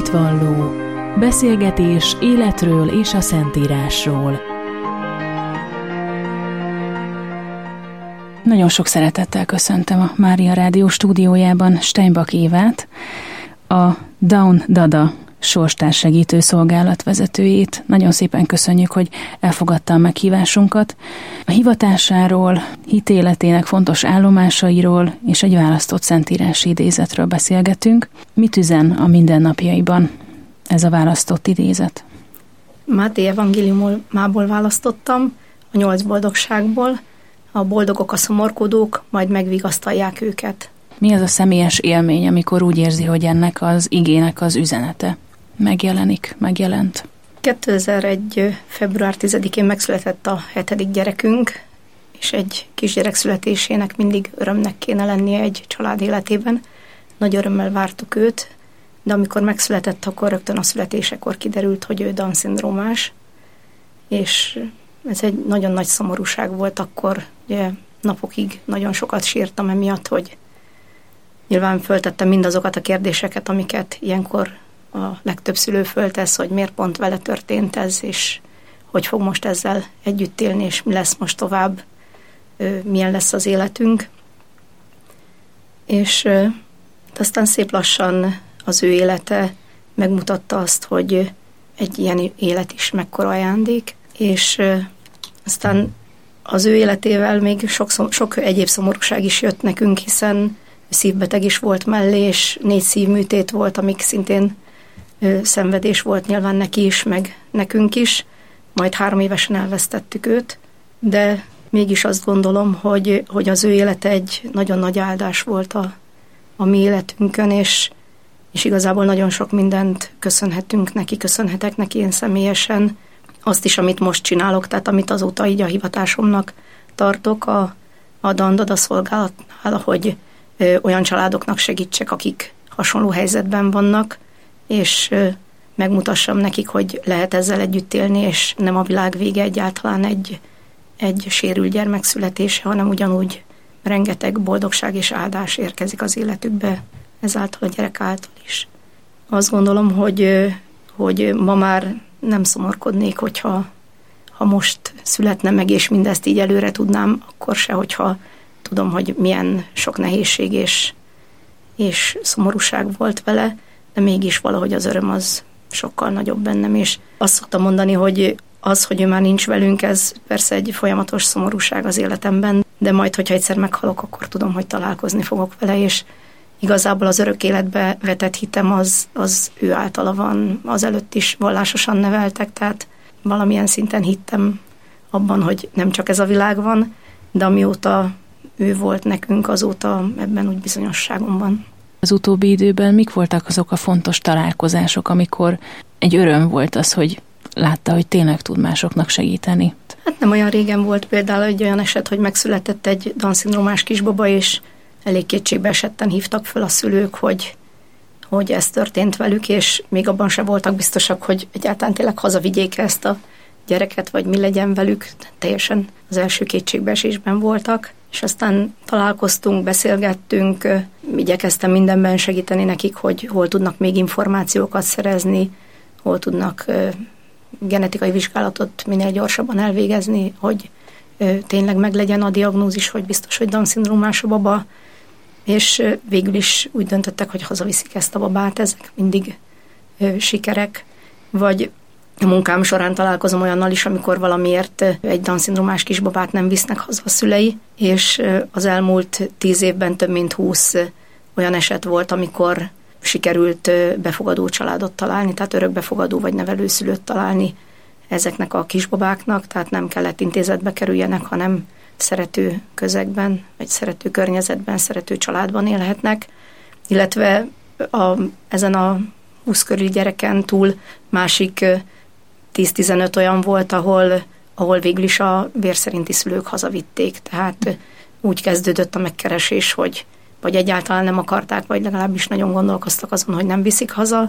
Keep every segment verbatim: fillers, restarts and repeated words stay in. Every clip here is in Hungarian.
Hitvalló. Beszélgetés életről és a Szentírásról. Nagyon sok szeretettel köszöntöm a Mária Rádió stúdiójában Steinbach Évát, a Down Dada sorstárssegítő szolgálat vezetőjét. Nagyon szépen köszönjük, hogy elfogadta a meghívásunkat. A hivatásáról, hitéletének fontos állomásairól és egy választott szentírási idézetről beszélgetünk. Mit üzen a mindennapjaiban ez a választott idézet? Máté evangéliumából választottam, a nyolc boldogságból. A boldogok a szomorkodók, majd megvigasztalják őket. Mi az a személyes élmény, amikor úgy érzi, hogy ennek az igének az üzenete megjelenik, megjelent? kétezer-egy. február tizedikén megszületett a hetedik gyerekünk, és egy kisgyerek születésének mindig örömnek kéne lennie egy család életében. Nagy örömmel vártuk őt, de amikor megszületett, akkor rögtön a születésekor kiderült, hogy ő Down-szindrómás, és ez egy nagyon nagy szomorúság volt akkor. Ugye napokig nagyon sokat sírtam emiatt, hogy nyilván föltettem mindazokat a kérdéseket, amiket ilyenkor a legtöbb szülő föltesz, hogy miért pont vele történt ez, és hogy fog most ezzel együtt élni, és mi lesz most tovább, milyen lesz az életünk. És aztán szép lassan az ő élete megmutatta azt, hogy egy ilyen élet is mekkora ajándék, és aztán az ő életével még sok, sok egyéb szomorúság is jött nekünk, hiszen szívbeteg is volt mellé, és négy szívműtét volt, amik szintén ö, szenvedés volt nyilván neki is, meg nekünk is. Majd három évesen elvesztettük őt, de mégis azt gondolom, hogy, hogy az ő élete egy nagyon nagy áldás volt a, a mi életünkön, és, és igazából nagyon sok mindent köszönhetünk neki, köszönhetek neki én személyesen. Azt is, amit most csinálok, tehát amit azóta így a hivatásomnak tartok a, a Down Dada szolgálatnál, hogy ö, olyan családoknak segítsek, akik hasonló helyzetben vannak, és ö, megmutassam nekik, hogy lehet ezzel együtt élni, és nem a világ vége egyáltalán egy, egy sérült gyermek születése, hanem ugyanúgy rengeteg boldogság és áldás érkezik az életükbe, ezáltal a gyerek által is. Azt gondolom, hogy, hogy ma már nem szomorkodnék, hogyha ha most születne meg, és mindezt így előre tudnám, akkor se, hogyha tudom, hogy milyen sok nehézség és, és szomorúság volt vele, de mégis valahogy az öröm az sokkal nagyobb bennem, és azt szoktam mondani, hogy az, hogy ő már nincs velünk, ez persze egy folyamatos szomorúság az életemben, de majd, hogyha egyszer meghalok, akkor tudom, hogy találkozni fogok vele, és igazából az örök életbe vetett hitem az, az ő általa van, azelőtt is vallásosan neveltek, tehát valamilyen szinten hittem abban, hogy nem csak ez a világ van, de amióta ő volt nekünk, azóta ebben úgy bizonyosságom van. Az utóbbi időben mik voltak azok a fontos találkozások, amikor egy öröm volt az, hogy látta, hogy tényleg tud másoknak segíteni? Hát nem olyan régen volt például egy olyan eset, hogy megszületett egy Down-szindrómás kisbaba, és elég kétségbe esetten hívtak föl a szülők, hogy, hogy ez történt velük, és még abban se voltak biztosak, hogy egyáltalán tényleg hazavigyék ezt a gyereket, vagy mi legyen velük. Teljesen az első kétségbeesésben voltak, és aztán találkoztunk, beszélgettünk, igyekeztem mindenben segíteni nekik, hogy hol tudnak még információkat szerezni, hol tudnak genetikai vizsgálatot minél gyorsabban elvégezni, hogy tényleg meglegyen a diagnózis, hogy biztos, hogy Down-szindrómás a baba, és végül is úgy döntöttek, hogy hazaviszik ezt a babát, ezek mindig ö, sikerek, vagy a munkám során találkozom olyannal is, amikor valamiért egy Down-szindrómás kisbabát nem visznek haza a szülei, és az elmúlt tíz évben több mint húsz olyan eset volt, amikor sikerült befogadó családot találni, tehát örökbefogadó vagy nevelőszülőt találni ezeknek a kisbabáknak, tehát nem kellett intézetbe kerüljenek, hanem szerető közegben, vagy szerető környezetben, szerető családban élhetnek, illetve a, ezen a húsz körüli gyereken túl másik tíz-tizenöt olyan volt, ahol, ahol végül is a vérszerinti szülők hazavitték, tehát úgy kezdődött a megkeresés, hogy vagy egyáltalán nem akarták, vagy legalábbis nagyon gondolkoztak azon, hogy nem viszik haza,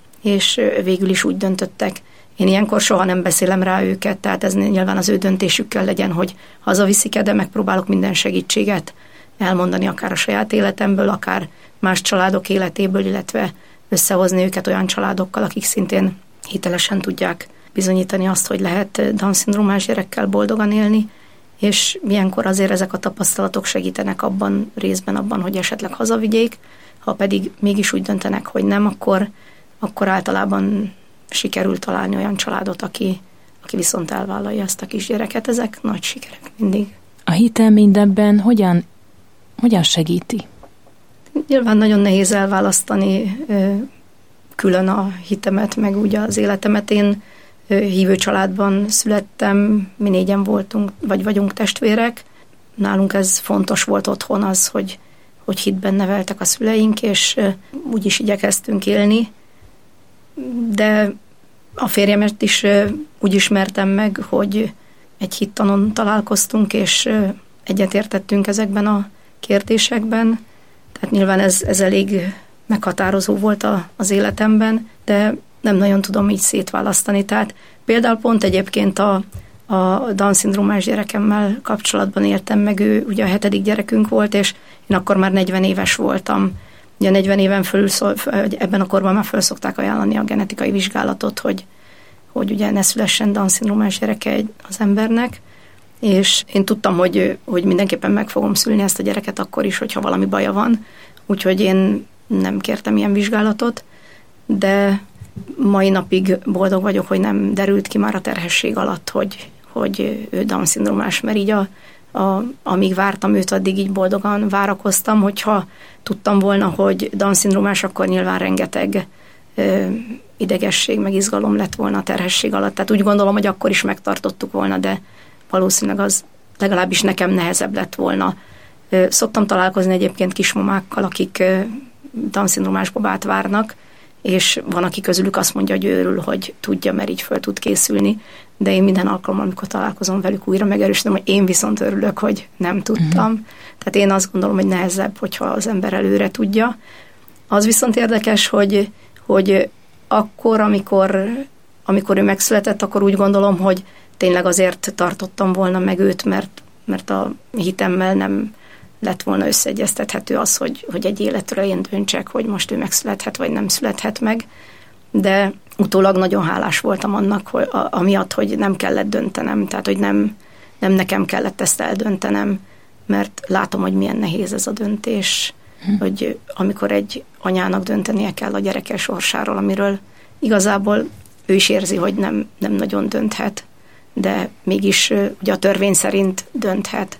és végül is úgy döntöttek. Én ilyenkor soha nem beszélem rá őket, tehát ez nyilván az ő döntésükkel legyen, hogy hazaviszik-e, de megpróbálok minden segítséget elmondani, akár a saját életemből, akár más családok életéből, illetve összehozni őket olyan családokkal, akik szintén hitelesen tudják bizonyítani azt, hogy lehet Down-szindrómás gyerekkel boldogan élni, és ilyenkor azért ezek a tapasztalatok segítenek abban, részben abban, hogy esetleg hazavigyék, ha pedig mégis úgy döntenek, hogy nem, akkor, akkor általában sikerül találni olyan családot, aki, aki viszont elvállalja ezt a kisgyereket. Ezek nagy sikerek mindig. A hitel mindebben hogyan, hogyan segíti? Nyilván nagyon nehéz elválasztani külön a hitemet, meg úgy az életemet. Én hívő családban születtem, mi négyen voltunk, vagy vagyunk testvérek. Nálunk ez fontos volt otthon az, hogy, hogy hitben neveltek a szüleink, és úgy is igyekeztünk élni. De a férjemet is úgy ismertem meg, hogy egy hittanon találkoztunk, és egyetértettünk ezekben a kérdésekben. Tehát nyilván ez, ez elég meghatározó volt a, az életemben, de nem nagyon tudom így szétválasztani. Tehát például pont egyébként a, a Down-szindrómás gyerekemmel kapcsolatban értem meg, ő ugye a hetedik gyerekünk volt, és én akkor már negyven éves voltam. Ugye negyven éven fölül, szól, ebben a korban már föl szokták ajánlani a genetikai vizsgálatot, hogy, hogy ugye ne szülessen Down-szindrómás gyereke az embernek, és én tudtam, hogy, hogy mindenképpen meg fogom szülni ezt a gyereket akkor is, hogyha valami baja van, úgyhogy én nem kértem ilyen vizsgálatot, de mai napig boldog vagyok, hogy nem derült ki már a terhesség alatt, hogy, hogy ő Down-szindrómás, mert így a, a, amíg vártam őt, addig így boldogan várakoztam, hogyha tudtam volna, hogy Down-szindrómás, akkor nyilván rengeteg ö, idegesség, meg izgalom lett volna a terhesség alatt. Tehát úgy gondolom, hogy akkor is megtartottuk volna, de valószínűleg az legalábbis nekem nehezebb lett volna. Ö, szoktam találkozni egyébként kismamákkal, akik ö, Down-szindrómás babát várnak, és van, aki közülük azt mondja, hogy örül, hogy tudja, mert így föl tud készülni, de én minden alkalommal, amikor találkozom velük, újra megerősítem, hogy én viszont örülök, hogy nem tudtam. Uh-huh. Tehát én azt gondolom, hogy nehezebb, hogyha az ember előre tudja. Az viszont érdekes, hogy, hogy akkor, amikor, amikor ő megszületett, akkor úgy gondolom, hogy tényleg azért tartottam volna meg őt, mert, mert a hitemmel nem lett volna összeegyeztethető az, hogy, hogy egy életről én döntsek, hogy most ő megszülethet, vagy nem születhet meg. De utólag nagyon hálás voltam annak, hogy, a, amiatt, hogy nem kellett döntenem, tehát hogy nem, nem nekem kellett ezt eldöntenem, mert látom, hogy milyen nehéz ez a döntés, hm. hogy amikor egy anyának döntenie kell a gyereke sorsáról, amiről igazából ő is érzi, hogy nem, nem nagyon dönthet, de mégis ugye a törvény szerint dönthet.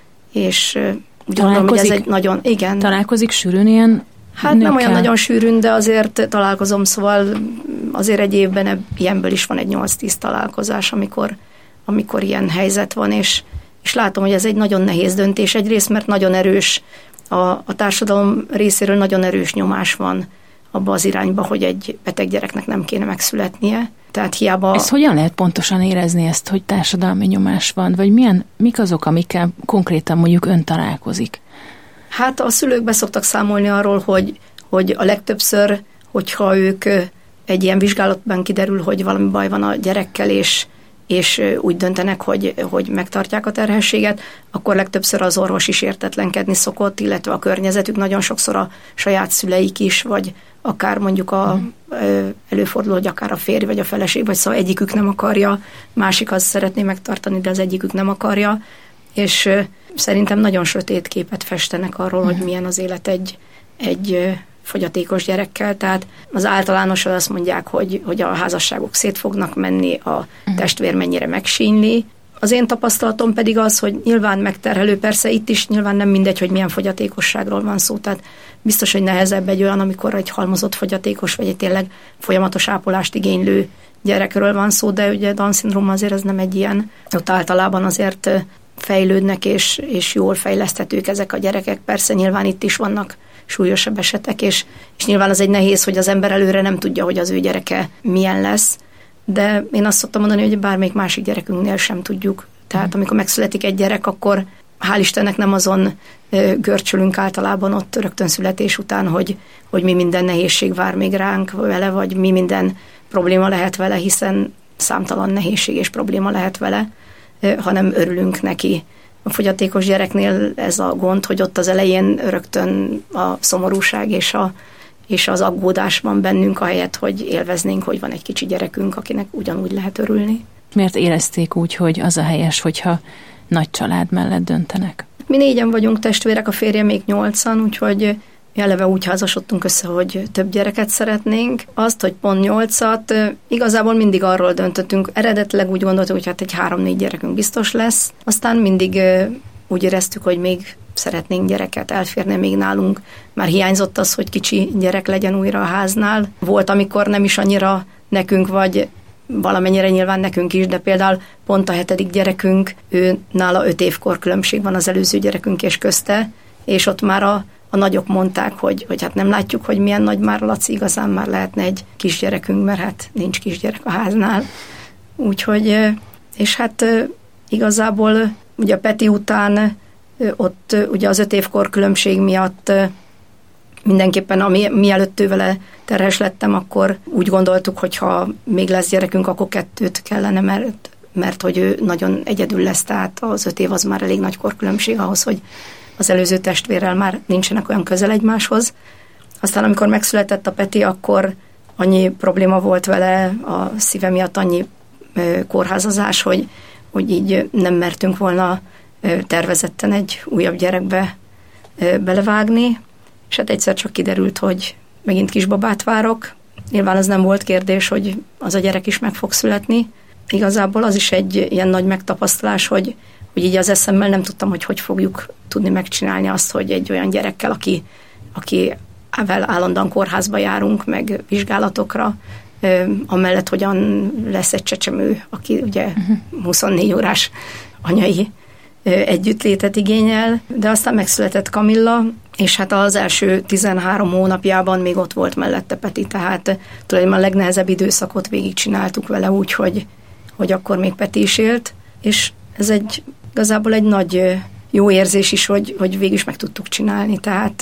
És úgy gondolom, hogy ez egy nagyon, igen. Találkozik sűrűn ilyen Hát nőkkel? Nem olyan nagyon sűrűn, de azért találkozom, szóval azért egy évben ilyenből is van egy nyolc-tíz találkozás, amikor, amikor ilyen helyzet van, és, és látom, hogy ez egy nagyon nehéz döntés. Egyrészt, mert nagyon erős, a, a társadalom részéről nagyon erős nyomás van abba az irányba, hogy egy beteg gyereknek nem kéne megszületnie. Tehát hiába... Ezt hogyan lehet pontosan érezni ezt, hogy társadalmi nyomás van? Vagy milyen, mik azok, amikkel konkrétan mondjuk ön találkozik? Hát a szülők be szoktak számolni arról, hogy, hogy a legtöbbször, hogyha ők egy ilyen vizsgálatban kiderül, hogy valami baj van a gyerekkel, és, és úgy döntenek, hogy, hogy megtartják a terhességet, akkor legtöbbször az orvos is értetlenkedni szokott, illetve a környezetük, nagyon sokszor a saját szüleik is, vagy akár mondjuk a, előfordul, hogy akár a férj, vagy a feleség, vagy szóval egyikük nem akarja, másik az szeretné megtartani, de az egyikük nem akarja, és szerintem nagyon sötét képet festenek arról, hogy milyen az élet egy, egy fogyatékos gyerekkel, tehát az általánosan azt mondják, hogy, hogy a házasságok szét fognak menni, a testvér mennyire megsínli. Az én tapasztalatom pedig az, hogy nyilván megterhelő, persze itt is nyilván nem mindegy, hogy milyen fogyatékosságról van szó, tehát biztos, hogy nehezebb egy olyan, amikor egy halmozott fogyatékos, vagy egy tényleg folyamatos ápolást igénylő gyerekről van szó, de ugye Down-szindróma azért ez nem egy ilyen, ott általában azért fejlődnek, és, és jól fejleszthetők ezek a gyerekek. Persze nyilván itt is vannak súlyosabb esetek, és, és nyilván az egy nehéz, hogy az ember előre nem tudja, hogy az ő gyereke milyen lesz, de én azt szoktam mondani, hogy bármelyik másik gyerekünknél sem tudjuk. Tehát amikor megszületik egy gyerek, akkor hál' Istennek nem azon görcsölünk általában ott rögtön születés után, hogy, hogy mi minden nehézség vár még ránk vele, vagy mi minden probléma lehet vele, hiszen számtalan nehézség és probléma lehet vele, hanem örülünk neki. A fogyatékos gyereknél ez a gond, hogy ott az elején rögtön a szomorúság és a, és az aggódás van bennünk, ahelyett, hogy élveznénk, hogy van egy kicsi gyerekünk, akinek ugyanúgy lehet örülni. Miért érezték úgy, hogy az a helyes, hogyha nagy család mellett döntenek? Mi négyen vagyunk testvérek, a férje még nyolcan, úgyhogy mi eleve úgy házasodtunk össze, hogy több gyereket szeretnénk. Azt, hogy pont nyolcat, igazából mindig arról döntöttünk. Eredetileg úgy gondoltuk, hogy hát egy három-négy gyerekünk biztos lesz. Aztán mindig úgy éreztük, hogy még szeretnénk gyereket, elférne még nálunk. Már hiányzott az, hogy kicsi gyerek legyen újra a háznál. Volt, amikor nem is annyira nekünk, vagy valamennyire nyilván nekünk is, de például pont a hetedik gyerekünk, ő nála öt évkor különbség van az előző gyerekünk és közte, és ott már a, a nagyok mondták, hogy, hogy hát nem látjuk, hogy milyen nagy már Laci, igazán már lehetne egy kisgyerekünk, mert hát nincs kisgyerek a háznál. Úgyhogy, és hát igazából ugye a Peti után ott ugye az öt évkor különbség miatt mindenképpen, ami, mielőtt ő vele terhes lettem, akkor úgy gondoltuk, hogy ha még lesz gyerekünk, akkor kettőt kellene, mert, mert hogy ő nagyon egyedül lesz, tehát az öt év az már elég nagy korkülönbség ahhoz, hogy az előző testvérrel már nincsenek olyan közel egymáshoz. Aztán amikor megszületett a Peti, akkor annyi probléma volt vele, a szíve miatt annyi kórházazás, hogy, hogy így nem mertünk volna tervezetten egy újabb gyerekbe belevágni, és hát egyszer csak kiderült, hogy megint kisbabát várok. Nyilván az nem volt kérdés, hogy az a gyerek is meg fog születni. Igazából az is egy ilyen nagy megtapasztalás, hogy, hogy így az eszemmel nem tudtam, hogy hogy fogjuk tudni megcsinálni azt, hogy egy olyan gyerekkel, aki, aki állandóan kórházba járunk, meg vizsgálatokra, amellett hogyan lesz egy csecsemő, aki ugye uh-huh. huszonnégy órás anyai együttlétet igényel, de aztán megszületett Kamilla, és hát az első tizenhárom hónapjában még ott volt mellette Peti, tehát tulajdonképpen a legnehezebb időszakot végigcsináltuk vele úgy, hogy, hogy akkor még Peti is élt, és ez egy igazából egy nagy jó érzés is, hogy, hogy végig is meg tudtuk csinálni, tehát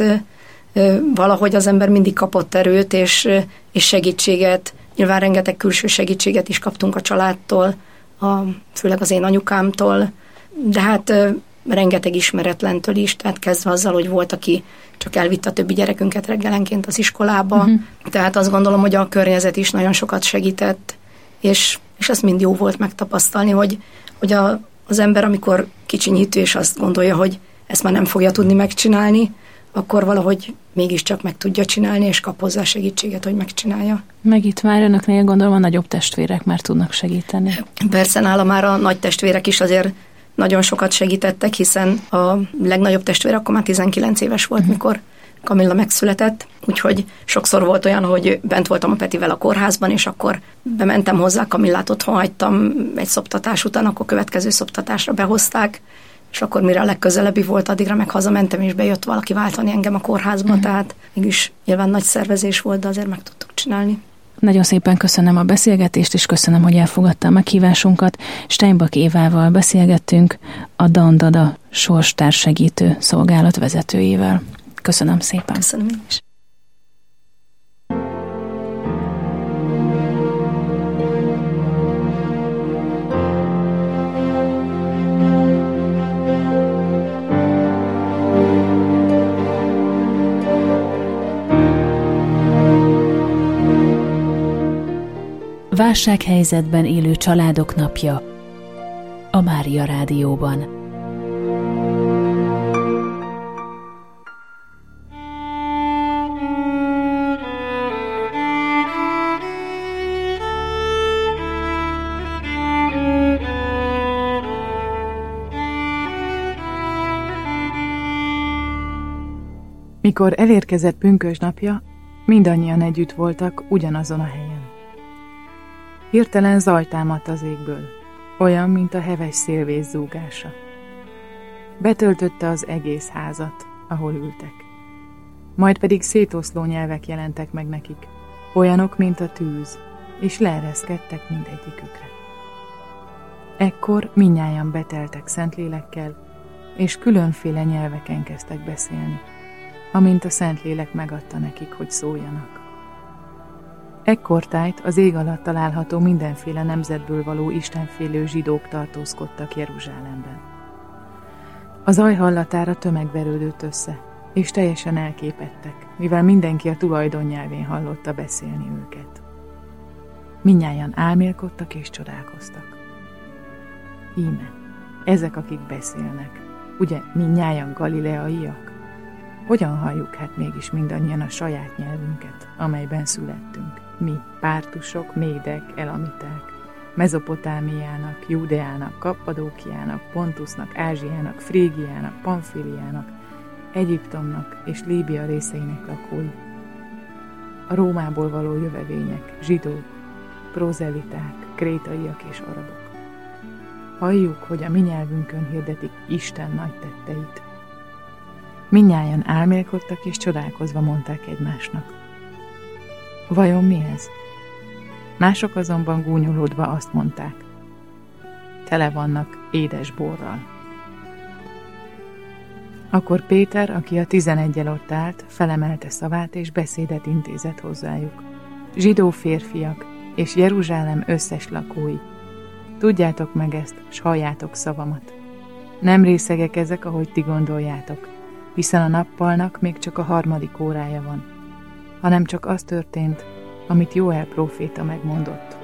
valahogy az ember mindig kapott erőt és, és segítséget, nyilván rengeteg külső segítséget is kaptunk a családtól, a, főleg az én anyukámtól, de hát rengeteg ismeretlentől is, tehát kezdve azzal, hogy volt, aki csak elvitte a többi gyerekünket reggelenként az iskolába, uh-huh. tehát azt gondolom, hogy a környezet is nagyon sokat segített, és, és ez mind jó volt megtapasztalni, hogy, hogy a, az ember, amikor kicsinyítő, és azt gondolja, hogy ezt már nem fogja tudni megcsinálni, akkor valahogy mégiscsak meg tudja csinálni, és kap hozzá segítséget, hogy megcsinálja. Meg itt már önöknél gondolom a nagyobb testvérek már tudnak segíteni. Persze nála már a nagy testvérek is azért nagyon sokat segítettek, hiszen a legnagyobb testvér akkor már tizenkilenc éves volt, uh-huh. mikor Kamilla megszületett, úgyhogy sokszor volt olyan, hogy bent voltam a Petivel a kórházban, és akkor bementem hozzá, Kamillát otthon hagytam egy szoptatás után, akkor következő szoptatásra behozták, és akkor mire a legközelebbi volt, addigra meg hazamentem, és bejött valaki váltani engem a kórházba, uh-huh. tehát mégis nyilván nagy szervezés volt, de azért meg tudtuk csinálni. Nagyon szépen köszönöm a beszélgetést, és köszönöm, hogy elfogadta a meghívásunkat. Steinbach Évával beszélgettünk, a Down Dada sorstársegítő szolgálat vezetőjével. Köszönöm szépen. Köszönöm is. Válsághelyzetben élő családok napja a Mária Rádióban. Mikor elérkezett pünkösd napja, mindannyian együtt voltak ugyanazon a helyen. Hirtelen zaj támadt az égből, olyan, mint a heves szélvész zúgása. Betöltötte az egész házat, ahol ültek. Majd pedig szétoszló nyelvek jelentek meg nekik, olyanok, mint a tűz, és leereszkedtek mindegyikükre. Ekkor mindnyájan beteltek Szentlélekkel, és különféle nyelveken kezdtek beszélni, amint a Szentlélek megadta nekik, hogy szóljanak. Ekkortájt az ég alatt található mindenféle nemzetből való istenfélő zsidók tartózkodtak Jeruzsálemben. A zaj hallatára tömeg verődött össze, és teljesen elképedtek, mivel mindenki a tulajdonnyelvén hallotta beszélni őket. Mindnyájan álmélkodtak és csodálkoztak. Íme, ezek, akik beszélnek, ugye mindnyájan galileaiak? Hogyan halljuk hát mégis mindannyian a saját nyelvünket, amelyben születtünk? Mi, pártusok, médek, elamiták, Mezopotámiának, Júdeának, Kappadókiának, Pontusnak, Ázsiának, Frígiának, Pamfiliának, Egyiptomnak és Líbia részeinek lakói. A Rómából való jövevények, zsidók, prozeliták, krétaiak és arabok. Halljuk, hogy a mi nyelvünkön hirdetik Isten nagy tetteit. Mindnyájan álmélkodtak és csodálkozva mondták egymásnak. Vajon mi ez? Mások azonban gúnyolódva azt mondták. Tele vannak édes borral. Akkor Péter, aki a tizeneggyel ott állt, felemelte szavát és beszédet intézett hozzájuk. Zsidó férfiak és Jeruzsálem összes lakói, tudjátok meg ezt, s halljátok szavamat. Nem részegek ezek, ahogy ti gondoljátok, hiszen a nappalnak még csak a harmadik órája van, hanem csak az történt, amit Jóel próféta megmondott.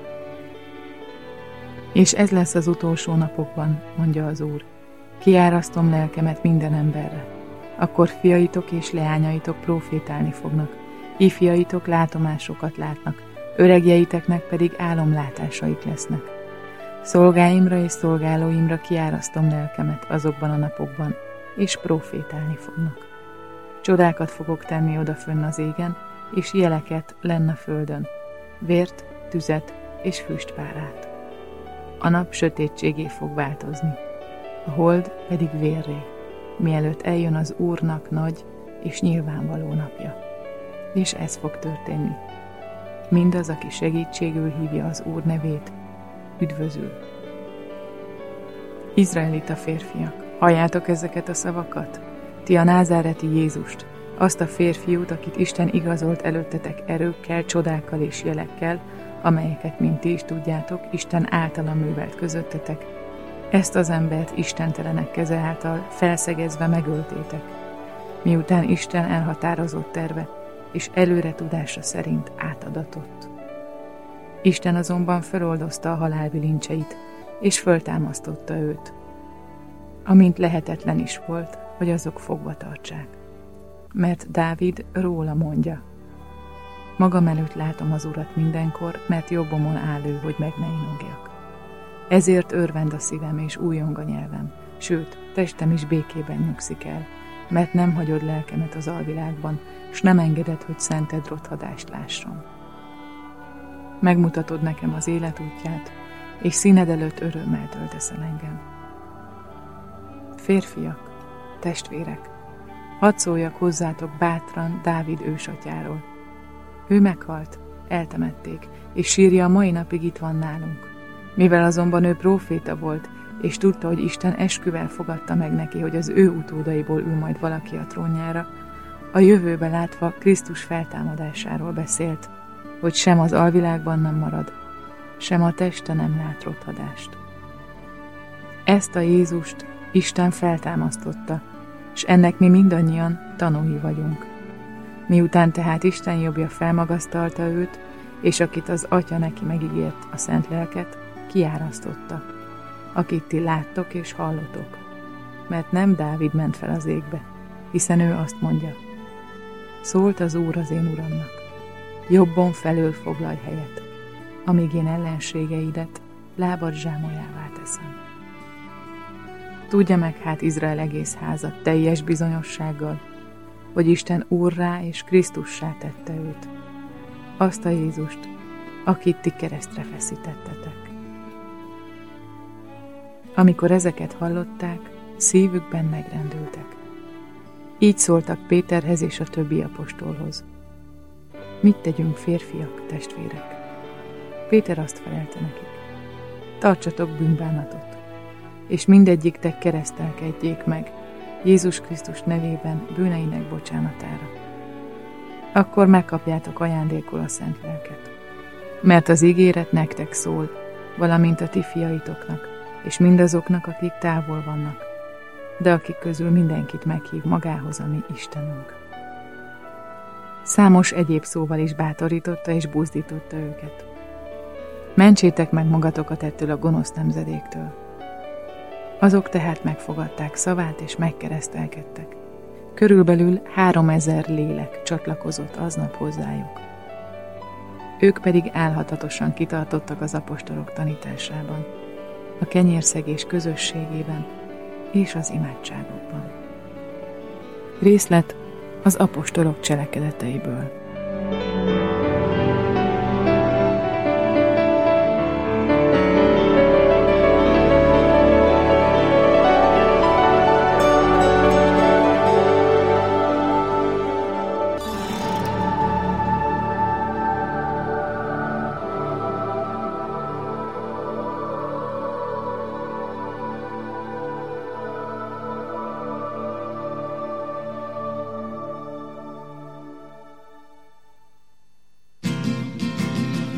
És ez lesz az utolsó napokban, mondja az Úr. Kiárasztom lelkemet minden emberre. Akkor fiaitok és leányaitok prófétálni fognak, ifjaitok látomásokat látnak, öregjeiteknek pedig álomlátásaik lesznek. Szolgáimra és szolgálóimra kiárasztom lelkemet azokban a napokban, és prófétálni fognak. Csodákat fogok tenni odafönn az égen, és jeleket lenn a földön, vért, tüzet és füstpárát. A nap sötétségé fog változni, a hold pedig vérré, mielőtt eljön az Úrnak nagy és nyilvánvaló napja. És ez fog történni. Mindaz, aki segítségül hívja az Úr nevét, üdvözül. Izraelita férfiak, halljátok ezeket a szavakat? Ti a názáreti Jézust, azt a férfiút, akit Isten igazolt előttetek erőkkel, csodákkal és jelekkel, amelyeket, mint ti is tudjátok, Isten általa művelt közöttetek. Ezt az embert istentelenek keze által felszegezve megöltétek, miután Isten elhatározott terve és előre tudása szerint átadatott. Isten azonban feloldozta a halál bilincseit, és föltámasztotta őt, amint lehetetlen is volt, hogy azok fogva tartsák. Mert Dávid róla mondja, magam előtt látom az Urat mindenkor, mert jobbomon áll ő, hogy meg ne inogjak. Ezért örvend a szívem és újjong a nyelvem, sőt, testem is békében nyugszik el, mert nem hagyod lelkemet az alvilágban, s nem engeded, hogy szented rothadást lásson. Megmutatod nekem az élet útját, és színed előtt örömmel töltesz el engem. Férfiak, testvérek, hadd szóljak hozzátok bátran Dávid ősatyáról. Ő meghalt, eltemették, és sírja a mai napig itt van nálunk. Mivel azonban ő próféta volt, és tudta, hogy Isten esküvel fogadta meg neki, hogy az ő utódaiból ül majd valaki a trónjára, a jövőbe látva Krisztus feltámadásáról beszélt, hogy sem az alvilágban nem marad, sem a teste nem lát rothadást. Ezt a Jézust Isten feltámasztotta, s ennek mi mindannyian tanúi vagyunk. Miután tehát Isten jobbja felmagasztalta őt, és akit az Atya neki megígért, a Szent Lelket, kiárasztotta, akit ti láttok és hallotok. Mert nem Dávid ment fel az égbe, hiszen ő azt mondja, szólt az Úr az én Uramnak, jobbon felől foglalj helyet, amíg én ellenségeidet lábad zsámolyává teszem. Tudja meg hát Izrael egész háza teljes bizonyossággal, hogy Isten Úrrá és Krisztussá tette őt, azt a Jézust, akit ti keresztre feszítettetek. Amikor ezeket hallották, szívükben megrendültek. Így szóltak Péterhez és a többi apostolhoz. Mit tegyünk, férfiak, testvérek? Péter azt felelte nekik. Tartsatok bűnbánatot, és mindegyiktek keresztelkedjék meg Jézus Krisztus nevében bűneinek bocsánatára. Akkor megkapjátok ajándékul a Szent Lelket. Mert az ígéret nektek szól, valamint a ti fiaitoknak, és mindazoknak, akik távol vannak, de akik közül mindenkit meghív magához a mi Istenünk. Számos egyéb szóval is bátorította és buzdította őket. Mentsétek meg magatokat ettől a gonosz nemzedéktől. Azok tehát megfogadták szavát és megkeresztelkedtek. Körülbelül háromezer lélek csatlakozott aznap hozzájuk. Ők pedig álhatatosan kitartottak az apostolok tanításában, a kenyérszegés közösségében és az imádságokban. Részlet az apostolok cselekedeteiből.